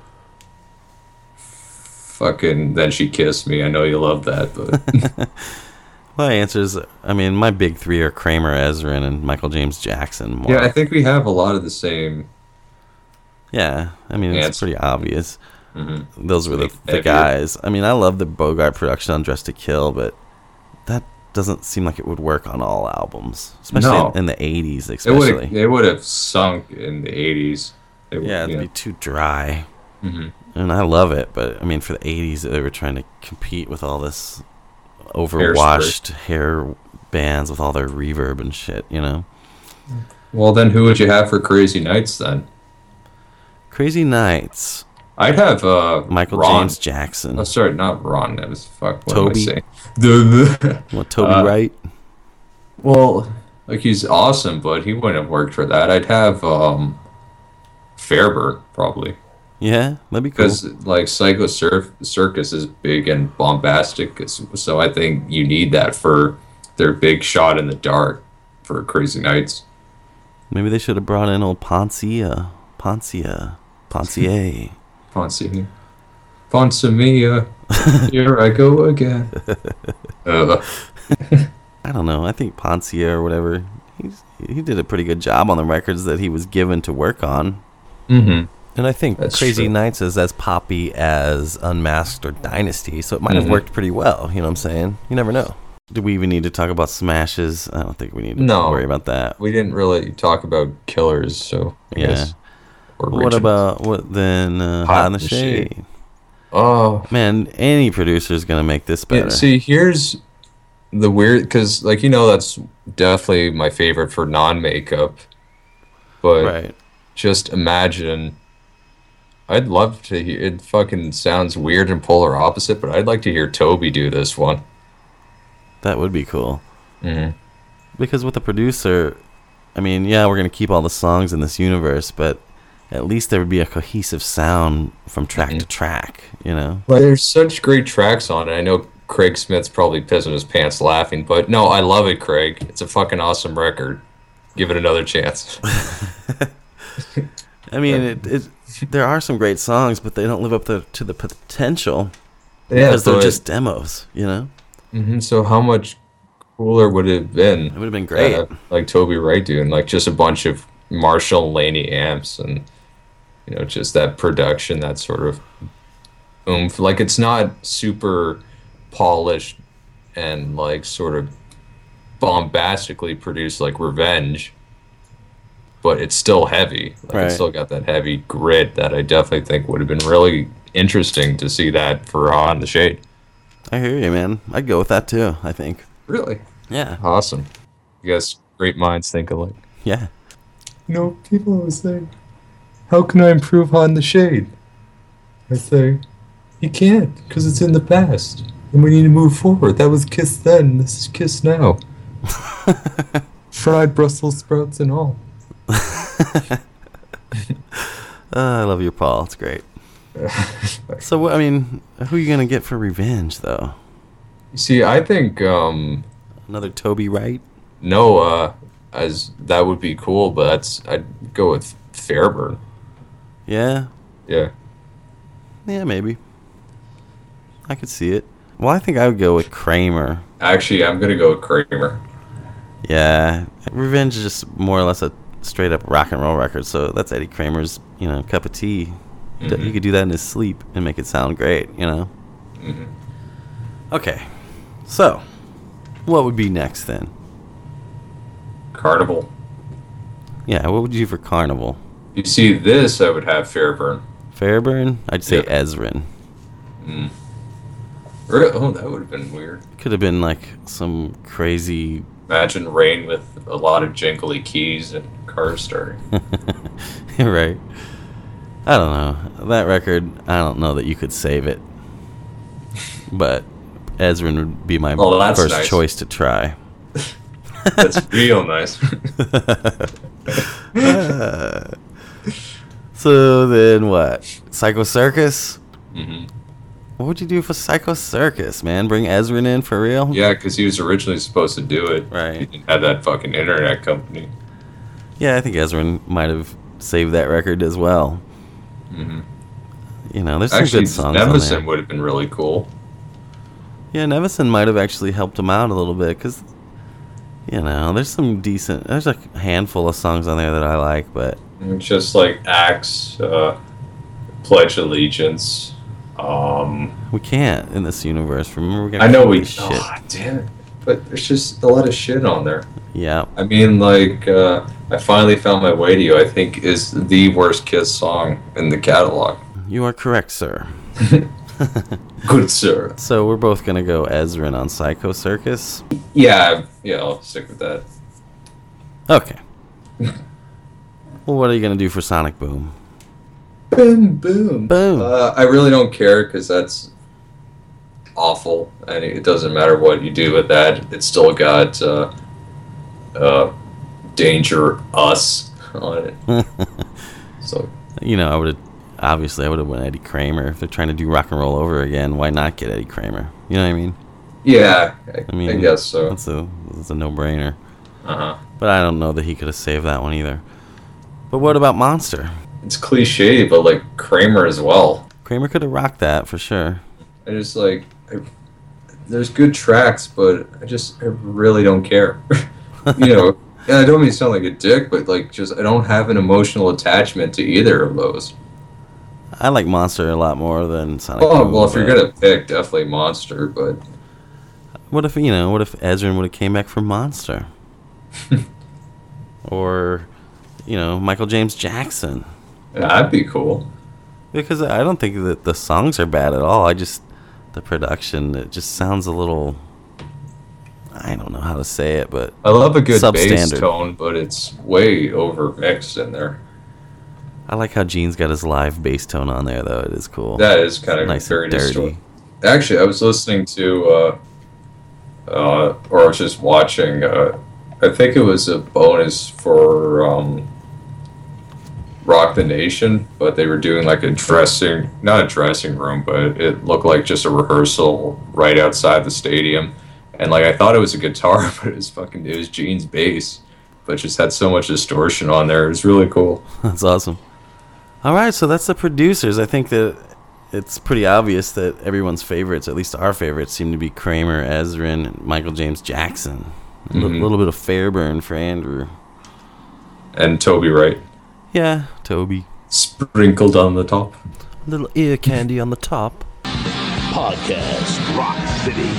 fucking Then She Kissed Me. I know you love that, but... My answers, I mean, my big three are Kramer, Ezrin, and Michael James Jackson. More. Yeah, I think we have a lot of the same. Yeah, I mean, it's answer. pretty obvious. Mm-hmm. Those were the, the guys. I mean, I love the Bogart production on Dressed to Kill, but that doesn't seem like it would work on all albums, especially no. in, in the eighties, especially. It would have sunk in the eighties. It yeah, would, it'd yeah. be too dry. Mm-hmm. And I love it, but I mean, for the eighties, they were trying to compete with all this overwashed hair bands with all their reverb and shit, you know? Well, then who would you have for Crazy Nights then? Crazy Nights. I'd have uh, Michael Ron. James Jackson. Oh, sorry, not Ron. That was fuck. What Toby. am I saying? What, Toby uh, Wright? Well, like he's awesome, but he wouldn't have worked for that. I'd have um, Fairburn probably. Yeah, that'd be cool. Because like Psycho Cir- Circus is big and bombastic, so I think you need that for their big shot in the dark for Crazy Nights. Maybe they should have brought in old Poncia, Poncia, Poncier. Poncia, Poncia, here I go again. uh. I don't know. I think Poncia or whatever. He's, he did a pretty good job on the records that he was given to work on. Mm-hmm. And I think That's Crazy true. Nights is as poppy as Unmasked or Dynasty, so it might have Mm-hmm. worked pretty well. You know what I'm saying? You never know. Do we even need to talk about smashes? I don't think we need to No. worry about that. We didn't really talk about killers, so I Yeah. guess. Or What about what then? Uh, Hot in the Shade. Shade. Oh, Man, any producer is gonna make this better. yeah, see, here's the weird, because like you know, that's definitely my favorite for non-makeup. But right. just imagine. I'd love to hear. It fucking sounds weird and polar opposite, but I'd like to hear Toby do this one. That would be cool. Mm-hmm. Because with a producer, I mean, yeah, we're gonna keep all the songs in this universe, but at least there would be a cohesive sound from track Mm-hmm. to track. You know. Well, there's such great tracks on it. I know Craig Smith's probably pissing his pants laughing, but no, I love it, Craig. It's a fucking awesome record. Give it another chance. I mean, it, it, there are some great songs, but they don't live up to, to the potential Yeah, because they're but- just demos, you know? Mm-hmm. So how much cooler would it have been? It would have been great. uh, like Toby Wright doing, like just a bunch of Marshall Laney amps and, you know, just that production, that sort of oomph. Like it's not super polished and like sort of bombastically produced like Revenge, but it's still heavy. Like Right. it's still got that heavy grit that I definitely think would have been really interesting to see that for Hot in the Shade. I hear you, man. I'd go with that too, I think. Really? Yeah. Awesome. I guess great minds think alike. Yeah. You know, people always say, how can I improve Hot in the Shade? I say, you can't, because it's in the past. And we need to move forward. That was Kiss then, this is Kiss now. Fried Brussels sprouts and all. Uh, I love your Paul. It's great. So, what- I mean, who are you going to get for Revenge, though? You see, I think um, Another Toby Wright? Noah, as that would be cool, but that's I'd go with Fairburn. Yeah. Yeah. Yeah, maybe. I could see it. Well, I think I would go with Kramer. Actually, I'm going to go with Kramer. Yeah. Revenge is just more or less a straight up rock and roll record, so that's Eddie Kramer's, you know, cup of tea. Mhm. He could do that in his sleep and make it sound great, you know? Mhm. Okay. So, what would be next then? Carnival. Yeah, what would you do for Carnival? You see, this I would have Fairburn. Fairburn? I'd say Yeah. Ezrin. Re- Oh, that would have been weird. Could have been like some crazy. Imagine rain with a lot of jingly keys and cars starting. Right. I don't know. That record, I don't know that you could save it. But Ezrin would be my Oh, that's first nice. choice to try. That's real nice. So then what? Psycho Circus? hmm What would you do for Psycho Circus, man? Bring Ezrin in for real? Yeah, because he was originally supposed to do it. Right. He didn't have that fucking internet company. Yeah, I think Ezrin might have saved that record as well. hmm You know, there's some Actually, good songs on there. Nevison would have been really cool. Yeah, Nevison might have actually helped him out a little bit because, you know, there's some decent. There's a handful of songs on there that I like, but Just like Axe, uh, Pledge Allegiance. Um, we can't in this universe. Remember, we gotta I know keep we. this shit. Oh, damn it. But there's just a lot of shit on there. Yeah, I mean, like, uh, I Finally Found My Way to You, I think, is the worst Kiss song in the catalog. you are correct, sir. Good sir. So we're both gonna go Ezrin on Psycho Circus. Yeah, yeah, I'll stick with that. Okay. Well, what are you gonna do for Sonic Boom? Boom, boom. Boom. Uh, I really don't care because that's awful, and it doesn't matter what you do with that. It's still got uh, uh, Danger Us on it. So You know, I would have obviously I would have went Eddie Kramer if they're trying to do rock and roll over again. Why not get Eddie Kramer? You know what I mean? yeah, I, I mean, I guess so. That's a that's a no brainer. Uh huh. But I don't know that he could have saved that one either. But what about Monster? It's cliche, but like Kramer as well. Kramer could have rocked that for sure. I just like, I, there's good tracks, but I just I really don't care. You know, and I don't mean to sound like a dick, but like just I don't have an emotional attachment to either of those. I like Monster a lot more than Sonic Oh Boom, well, if you're but gonna pick, definitely Monster, but what if you know? What if Ezrin would have came back from Monster? Or, you know, Michael James Jackson. that'd be cool. Because I don't think that the songs are bad at all. I just the production it just sounds a little. I don't know how to say it, but I love a good bass Substandard. tone, but it's way over mixed in there. I like how Gene's got his live bass tone on there, though. It is cool. That is kind of Nice very and dirty. distorted. Actually, I was listening to, uh, uh, or I was just watching. Uh, I think it was a bonus for um, Rock the Nation, but they were doing like a dressing, not a dressing room, but it looked like just a rehearsal right outside the stadium. And like I thought it was a guitar, but it was fucking it was Gene's bass, but just had so much distortion on there. It was really cool. That's awesome. All right, so that's the producers. I think that it's pretty obvious that everyone's favorites, at least our favorites, seem to be Kramer, Ezrin, and Michael James Jackson. A li- Mhm. little bit of Fairburn for Andrew. And Toby Wright Yeah, Toby. sprinkled on the top. Little ear candy on the top. Podcast Rock City.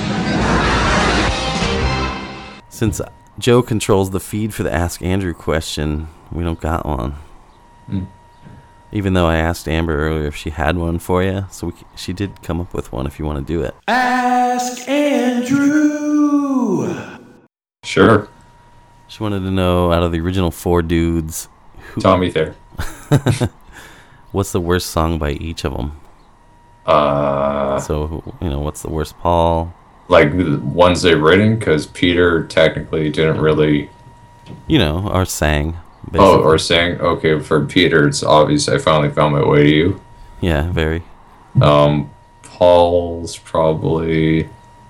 Since Joe controls the feed for the Ask Andrew question, we don't got one. Mm. Even though I asked Amber earlier if she had one for you, so we, c- she did come up with one if you want to do it. Ask Andrew. Sure. She wanted to know, out of the original four dudes, who, Tommy Thayer. what's the worst song by each of them? Uh, So, who- you know, what's the worst Paul? like the ones they've written, because Peter technically didn't really. You know, or sang. Oh, basically. or saying okay for Peter, it's obvious. I finally found my way to you. Yeah, very. Um, Paul's probably.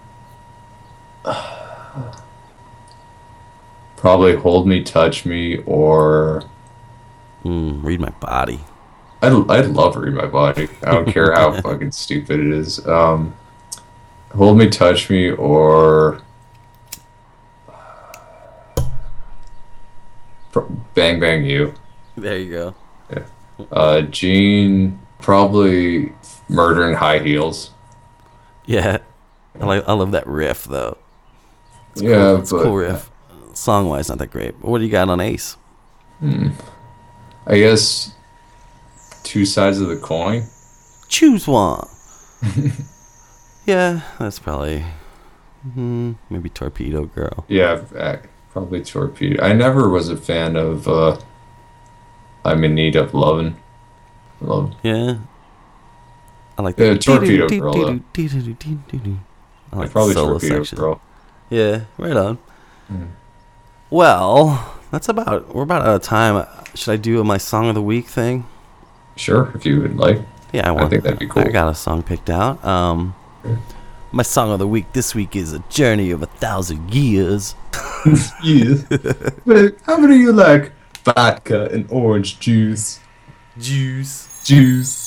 Probably Hold Me, Touch Me, or. Mm, read my body. I'd, I'd love Read My Body. I don't care how fucking stupid it is. Um, Hold Me, Touch Me, or Bang Bang You. There you go. Uh, Gene, probably Murder in High Heels. Yeah. I, like, I love that riff, though. It's Yeah, cool. It's a but cool riff. Song-wise, not that great. But what do you got on Ace? I guess Two Sides of the Coin. Choose one. Yeah, that's probably hmm, maybe Torpedo Girl. Yeah, uh, probably Torpedo. I never was a fan of uh, I'm in Need of Lovin'. Love. Yeah, I like Yeah, the Torpedo Girl, though. I like Probably the solo Torpedo section. Girl. Yeah, right on. Mm. Well, that's about. We're about out of time. Should I do my song of the week thing? Sure, if you would like. Yeah, I want. think that'd be cool. I got a song picked out. Um, my song of the week this week is "A Journey of a Thousand Years." Yeah. But how many you like vodka and orange juice? Juice. Juice.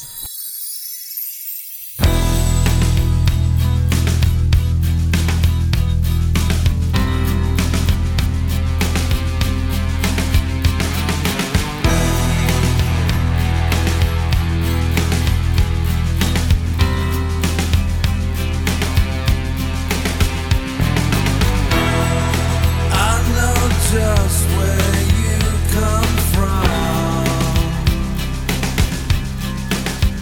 Just where you come from.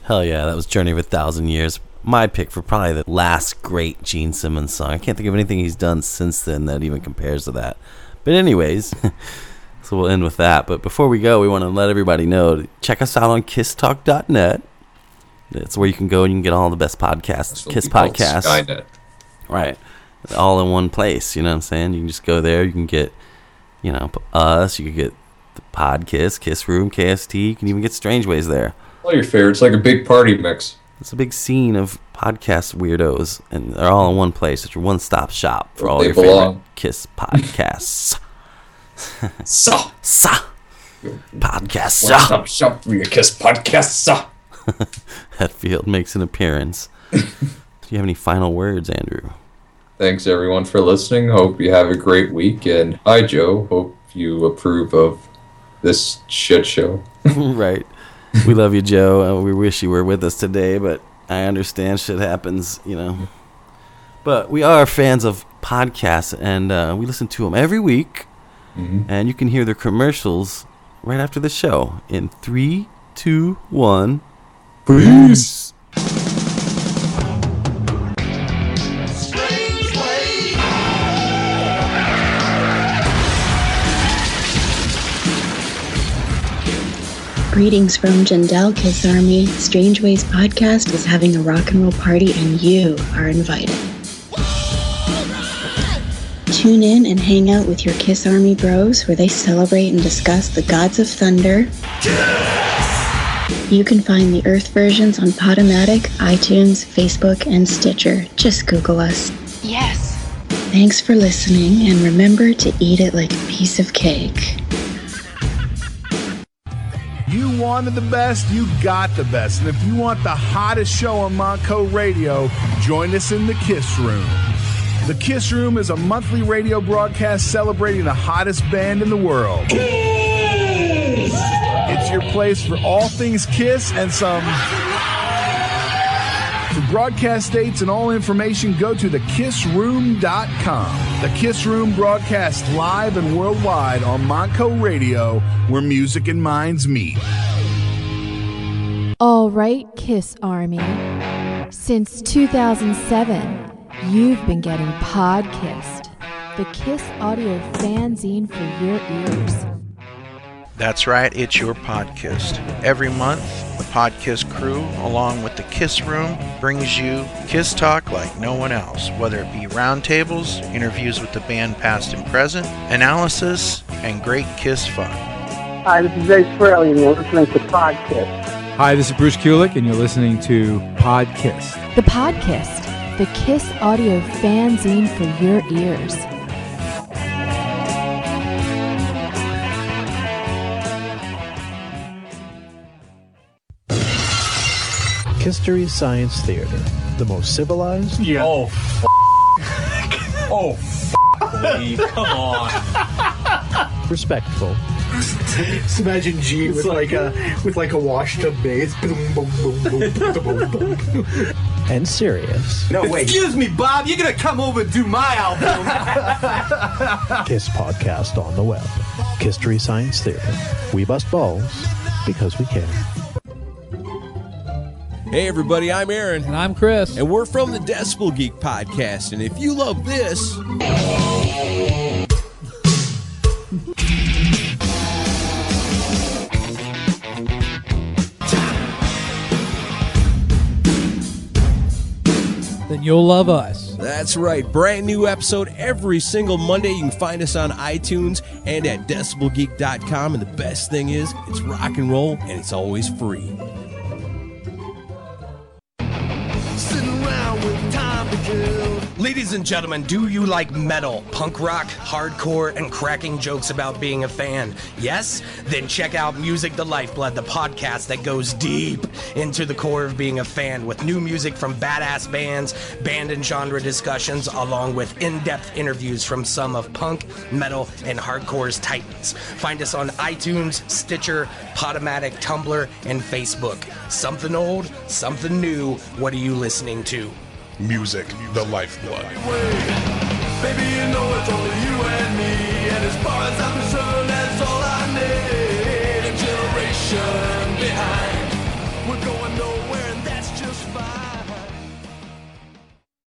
Hell yeah, that was Journey of a Thousand Years. My pick for probably the last great Gene Simmons song. I can't think of anything he's done since then that even compares to that. But anyways, so we'll end with that. But before we go, we want to let everybody know, check us out on kiss talk dot net. It's where you can go and you can get all the best podcasts, Kiss podcasts. Skynet. Right. All in one place, you know what I'm saying? You can just go there, you can get, you know, us, you can get the Podkiss, Kiss Room, K S T, you can even get Strangeways there. All your favorites, like a big party mix. It's a big scene of podcast weirdos, and they're all in one place. It's your one-stop shop for all They your belong. favorite Kiss podcasts. So, Sa! Podcasts. one Sa! stop shop for your Kiss podcast. So. Hetfield makes an appearance. Do you have any final words, Andrew? Thanks everyone for listening. Hope you have a great week. And hi, Joe. Hope you approve of this shit show. Right. We love you, Joe. Uh, we wish you were with us today, but I understand shit happens, you know. But we are fans of podcasts, and uh, we listen to them every week. Mm-hmm. And you can hear their commercials right after the show. In three, two, one. Peace. Greetings from Jandel Kiss Army. Strangeways podcast is having a rock and roll party and you are invited. Tune in and hang out with your Kiss Army bros where they celebrate and discuss the gods of thunder. You can find the Earth versions on Podomatic, iTunes, Facebook, and Stitcher. Just Google us. Yes. Thanks for listening, and remember to eat it like a piece of cake. You wanted the best, you got the best. And if you want the hottest show on Montco Radio, join us in the Kiss Room. The Kiss Room is a monthly radio broadcast celebrating the hottest band in the world. Kiss! It's your place for all things Kiss and some... For broadcast dates and all information, go to the kiss room dot com. The Kiss Room broadcasts live and worldwide on Montco Radio, where music and minds meet. All right, Kiss Army. Since two thousand seven, you've been getting Podkissed, the Kiss audio fanzine for your ears. That's right, it's your Podkissed. Every month, the Podkiss crew, along with the Kiss Room, brings you Kiss talk like no one else, whether it be roundtables, interviews with the band past and present, analysis, and great Kiss fun. Hi, this is Ace Frehley, and you're listening to Podkiss. Hi, this is Bruce Kulick, and you're listening to Podkissed. The Podkissed, the Kiss audio fanzine for your ears. History Science Theater, the most civilized. Yeah. Oh, f- oh, f- Lee, come on. Respectful. Just imagine Gene with like a with like a washed-up bass. And serious. No wait. Excuse me, Bob. You're gonna come over and do my album. Kiss podcast on the web. History Science Theater. We bust balls because we care. Hey everybody, I'm Aaron. And I'm Chris. And we're from the Decibel Geek Podcast. And if you love this... then you'll love us. That's right. Brand new episode every single Monday. You can find us on iTunes and at decibel geek dot com. And the best thing is, it's rock and roll and it's always free. Ladies and gentlemen, do you like metal, punk rock, hardcore, and cracking jokes about being a fan? Yes? Then check out Music the Lifeblood, the podcast that goes deep into the core of being a fan with new music from badass bands, band and genre discussions, along with in-depth interviews from some of punk, metal, and hardcore's titans. Find us on iTunes, Stitcher, Podomatic, Tumblr, and Facebook. Something old, something new. What are you listening to? Music, the lifeblood. Baby, you know it's only you and me, and as far as I'm concerned, that's all I need. A generation behind.